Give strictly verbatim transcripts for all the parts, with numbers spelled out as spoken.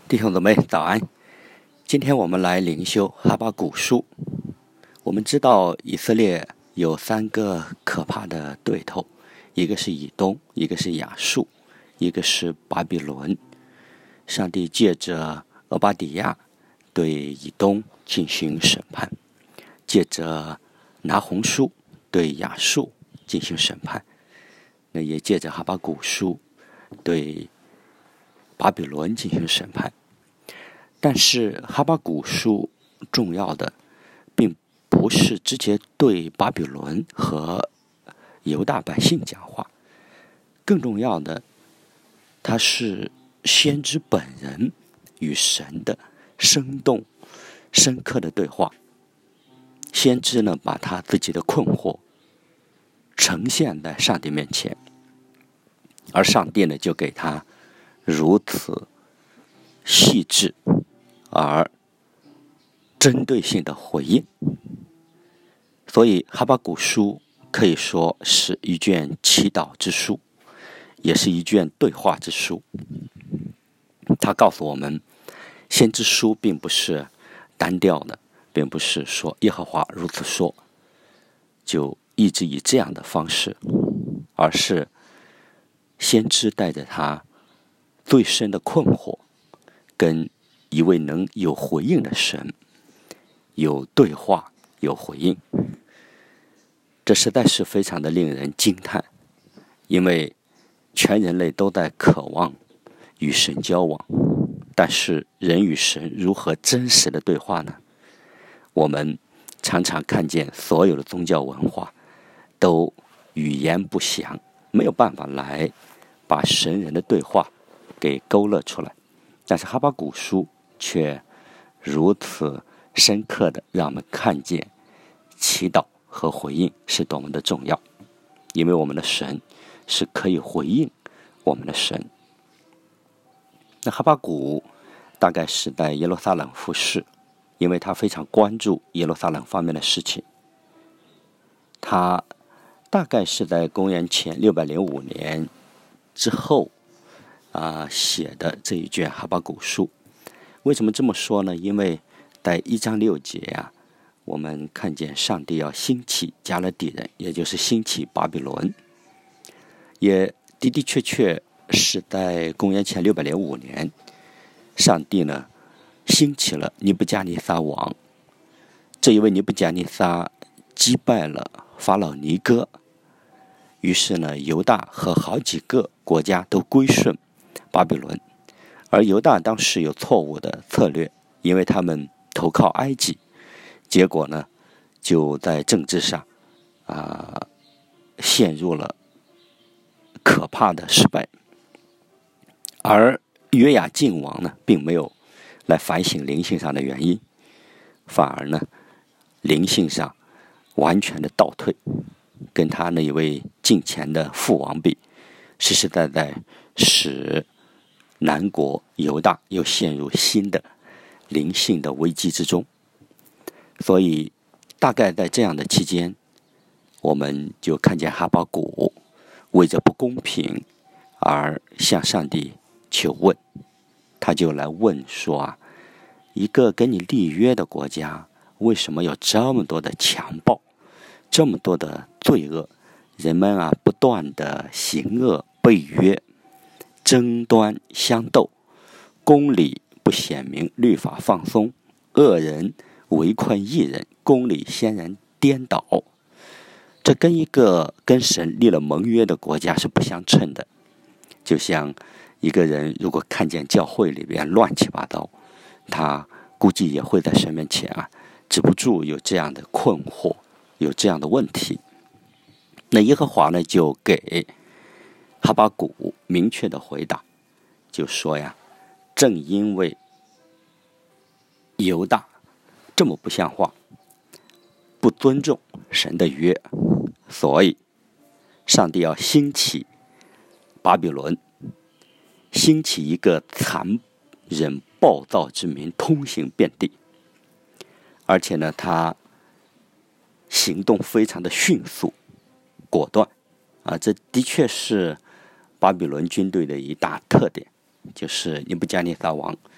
弟兄姊妹早安，今天我们来灵修哈巴谷书。我们知道以色列有三个可怕的对头，一个是以东，一个是亚述，一个是巴比伦。上帝借着俄巴底亚对以东进行审判，借着拿红书对亚述进行审判，那也借着哈巴谷书对巴比伦进行审判。但是哈巴谷书重要的并不是直接对巴比伦和犹大百姓讲话，更重要的，它是先知本人与神的生动深刻的对话。先知呢，把他自己的困惑呈现在上帝面前，而上帝呢，就给他如此细致而针对性的回应。所以哈巴谷书可以说是一卷祈祷之书，也是一卷对话之书。它告诉我们，先知书并不是单调的，并不是说耶和华如此说就一直以这样的方式，而是先知带着他最深的困惑，跟一位能有回应的神有对话，有回应。这实在是非常的令人惊叹，因为全人类都在渴望与神交往，但是人与神如何真实的对话呢？我们常常看见所有的宗教文化都语言不详，没有办法来把神人的对话给勾勒出来，但是哈巴谷书却如此深刻的让我们看见祈祷和回应是多么的重要，因为我们的神是可以回应我们的神。那哈巴谷大概是在耶路撒冷服侍，因为他非常关注耶路撒冷方面的事情。他大概是在公元前六百零五年之后啊、呃、写的这一卷哈巴谷书。为什么这么说呢？因为在一章六节啊，我们看见上帝要兴起迦勒底人，也就是兴起巴比伦，也的的确确是在公元前六百零五年，上帝呢兴起了尼布加尼撒王。这一位尼布加尼撒击败了法老尼哥，于是呢犹大和好几个国家都归顺巴比伦。而犹大当时有错误的策略，因为他们投靠埃及，结果呢就在政治上啊、呃、陷入了可怕的失败。而约雅敬王呢并没有来反省灵性上的原因，反而呢灵性上完全的倒退，跟他那一位近前的父王比，实实在在使南国犹大又陷入新的灵性的危机之中。所以大概在这样的期间，我们就看见哈巴谷为着不公平而向上帝求问。他就来问说啊，一个跟你立约的国家，为什么有这么多的强暴，这么多的罪恶？人们啊不断的行恶背约，争端相斗，公理不显明，律法放松，恶人围困义人，公理先然颠倒。这跟一个跟神立了盟约的国家是不相称的。就像一个人如果看见教会里边乱七八糟，他估计也会在神面前啊止不住有这样的困惑，有这样的问题。那耶和华呢就给哈巴谷明确的回答，就说呀，正因为犹大这么不像话，不尊重神的约，所以上帝要兴起巴比伦，兴起一个残忍暴躁之民，通行遍地。而且呢他行动非常的迅速果断啊，这的确是巴比伦军队的一大特点，就是尼布加尼撒王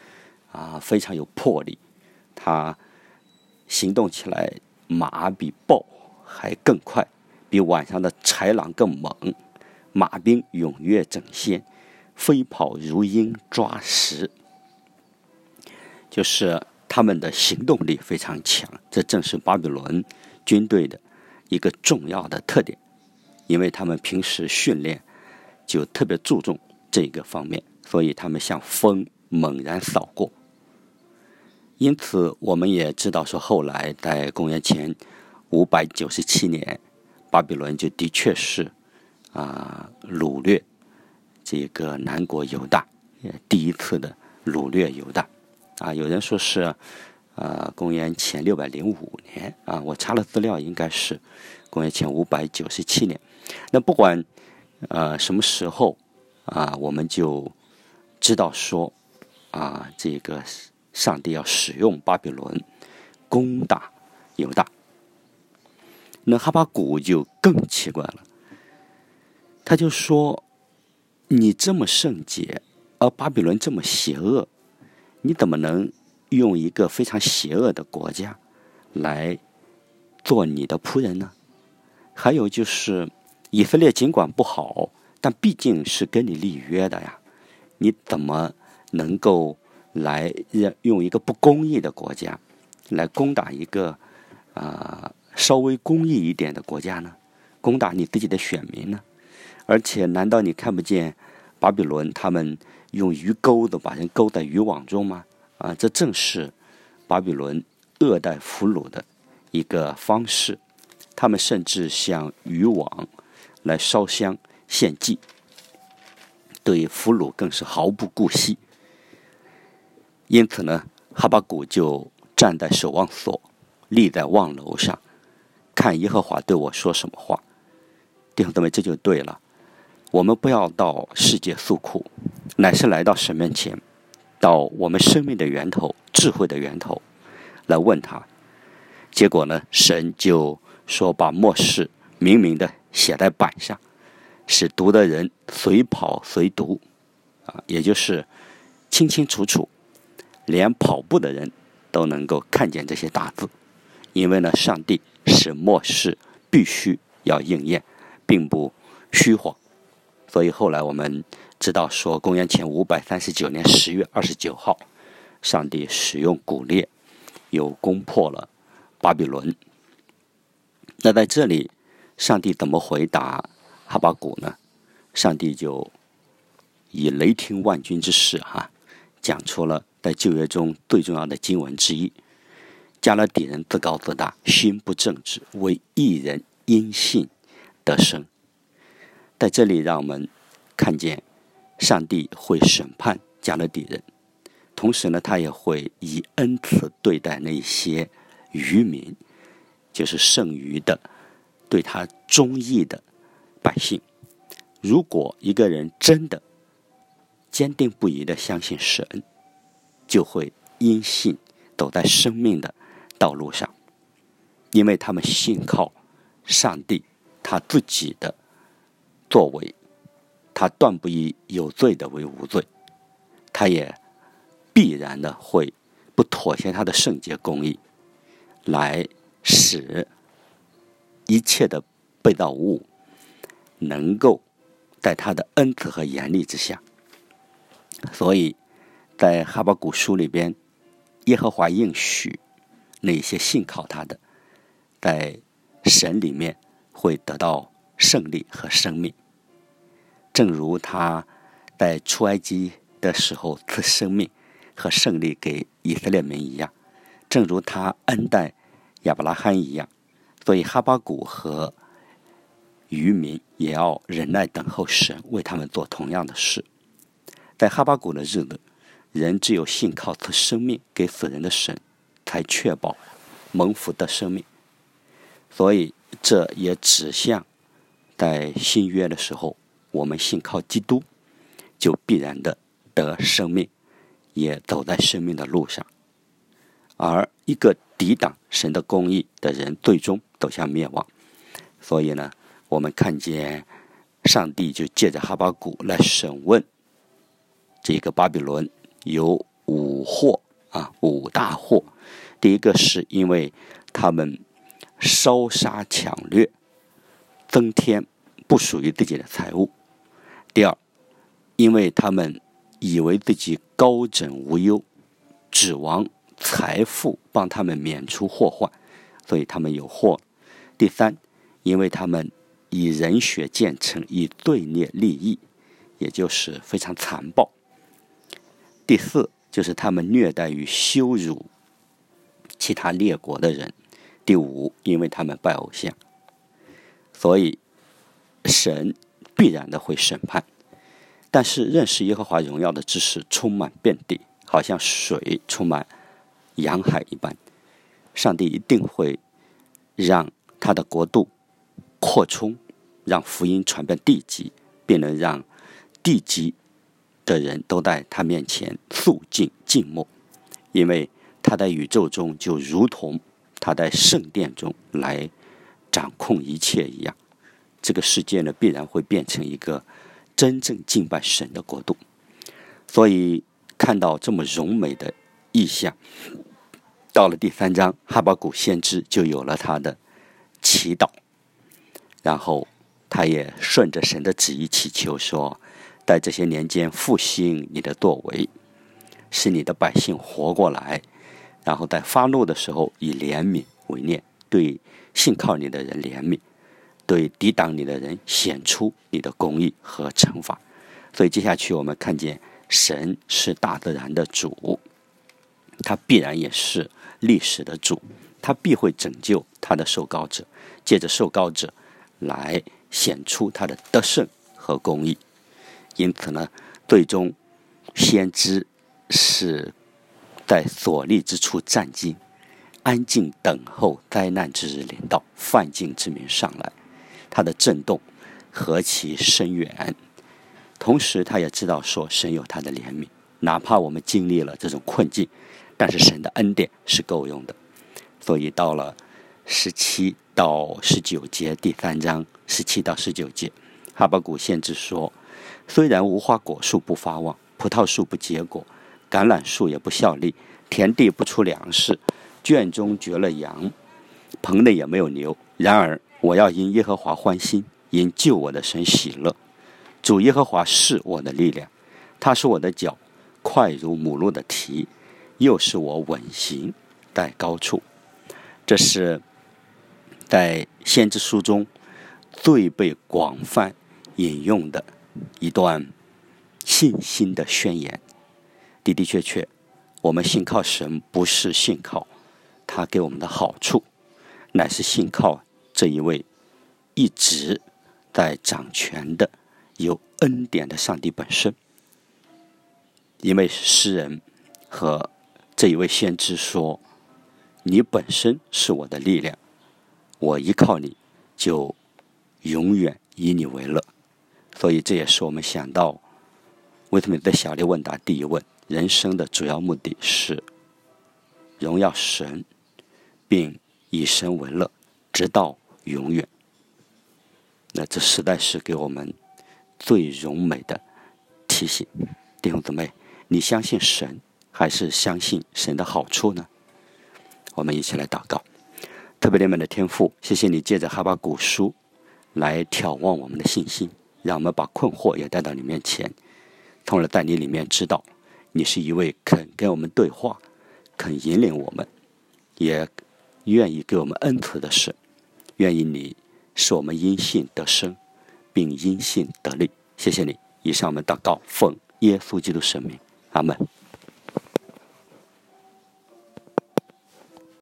啊，非常有魄力，他行动起来马比豹还更快，比晚上的豺狼更猛，马兵踊跃整线，飞跑如鹰抓食，就是他们的行动力非常强，这正是巴比伦军队的一个重要的特点，因为他们平时训练就特别注重这个方面，所以他们像风猛然扫过。因此我们也知道说，后来在公元前五百九十七年，巴比伦就的确是啊、呃、掳掠这个南国犹大，第一次的掳掠犹大啊。有人说是呃公元前六百零五年啊，我查了资料，应该是公元前五百九十七年。那不管呃什么时候啊，我们就知道说啊，这个上帝要使用巴比伦攻打犹大。那哈巴谷就更奇怪了，他就说，你这么圣洁，而巴比伦这么邪恶，你怎么能用一个非常邪恶的国家来做你的仆人呢？还有就是以色列尽管不好，但毕竟是跟你立约的呀，你怎么能够来用一个不公义的国家来攻打一个啊、呃、稍微公义一点的国家呢？攻打你自己的选民呢？而且难道你看不见巴比伦他们用鱼钩子把人勾在渔网中吗？啊，这正是巴比伦恶待俘虏的一个方式。他们甚至向渔网来烧香献祭，对俘虏更是毫不顾惜。因此呢，哈巴谷就站在守望所，立在望楼上，看耶和华对我说什么话。弟兄姊妹，这就对了。我们不要到世界诉苦，乃是来到神面前，到我们生命的源头、智慧的源头来问他。结果呢，神就说把默示明明的写在板上，使读的人随跑随读啊，也就是清清楚楚，连跑步的人都能够看见这些大字。因为呢，上帝使默示必须要应验，并不虚晃。所以后来我们知道说，公元前五百三十九年十月二十九号，上帝使用古列又攻破了巴比伦。那在这里，上帝怎么回答哈巴谷呢？上帝就以雷霆万钧之势哈、啊，讲出了在旧约中最重要的经文之一：迦勒底人自高自大，心不正直，为义人因信得生。在这里，让我们看见上帝会审判迦勒底人，同时呢，他也会以恩慈对待那些渔民，就是剩余的对他忠义的百姓。如果一个人真的坚定不移地相信神，就会因信走在生命的道路上，因为他们信靠上帝他自己的作为，他断不以有罪的为无罪，他也必然的会不妥协他的圣洁公义，来使一切的被造物能够在他的恩慈和严厉之下。所以在哈巴谷书里边，耶和华应许那些信靠他的，在神里面会得到胜利和生命，正如他在出埃及的时候赐生命和胜利给以色列民一样，正如他恩待亚伯拉罕一样。所以哈巴谷和渔民也要忍耐等候神为他们做同样的事。在哈巴谷的日子，人只有信靠赐生命给死人的神，才确保蒙福的生命。所以这也指向在新约的时候，我们信靠基督，就必然的得生命，也走在生命的路上。而一个抵挡神的公义的人，最终走向灭亡。所以呢，我们看见上帝就借着哈巴谷来审问这个巴比伦，由五祸啊，五大祸。第一个是因为他们烧杀抢掠，增添不属于自己的财物。第二，因为他们以为自己高枕无忧，指望财富帮他们免除祸患，所以他们有祸。第三，因为他们以人血建成，以罪孽立义，也就是非常残暴。第四，就是他们虐待与羞辱其他列国的人。第五，因为他们拜偶像，所以神必然的会审判。但是认识耶和华荣耀的知识充满遍地，好像水充满洋海一般。上帝一定会让他的国度扩充，让福音传遍地极，并能让地极的人都在他面前肃静静默，因为他在宇宙中就如同他在圣殿中来掌控一切一样。这个世界呢，必然会变成一个真正敬拜神的国度。所以看到这么荣美的意象，到了第三章，哈巴谷先知就有了他的祈祷，然后他也顺着神的旨意祈求说，在这些年间复兴你的作为，使你的百姓活过来，然后在发怒的时候以怜悯为念，对信靠你的人怜悯，对抵挡你的人显出你的公义和惩罚。所以接下去我们看见神是大自然的主，他必然也是历史的主，他必会拯救他的受膏者，借着受膏者来显出他的得胜和公义。因此呢，最终先知是在所立之处站静，安静等候灾难之日临到，犯境之民上来。他的震动何其深远，同时他也知道说神有他的怜悯，哪怕我们经历了这种困境，但是神的恩典是够用的。所以到了十七到十九节，第三章十七到十九节，哈巴谷先知说，虽然无花果树不发旺，葡萄树不结果，橄榄树也不效力，田地不出粮食，圈中绝了羊，棚内也没有牛，然而我要因耶和华欢心，因救我的神喜乐。主耶和华是我的力量，他是我的脚快如母鹿的蹄，又是我稳行在高处。这是在先知书中最被广泛引用的一段信心的宣言。的的确确，我们信靠神不是信靠他给我们的好处，乃是信靠这一位一直在掌权的有恩典的上帝本身。因为诗人和这一位先知说，你本身是我的力量，我依靠你就永远以你为乐。所以这也是我们想到为什么在小列问答第一问，人生的主要目的是荣耀神，并以神为乐，直到永远。那这实在是给我们最荣美的提醒。弟兄姊妹，你相信神还是相信神的好处呢？我们一起来祷告。特别怜悯的天父，谢谢你借着哈巴谷书来挑望我们的信心，让我们把困惑也带到你面前，从而在你里面知道你是一位肯跟我们对话，肯引领我们，也愿意给我们恩赐的神。愿意你使我们因信得生，并因信得力。谢谢你。以上我们祷告，奉耶稣基督圣名，阿们。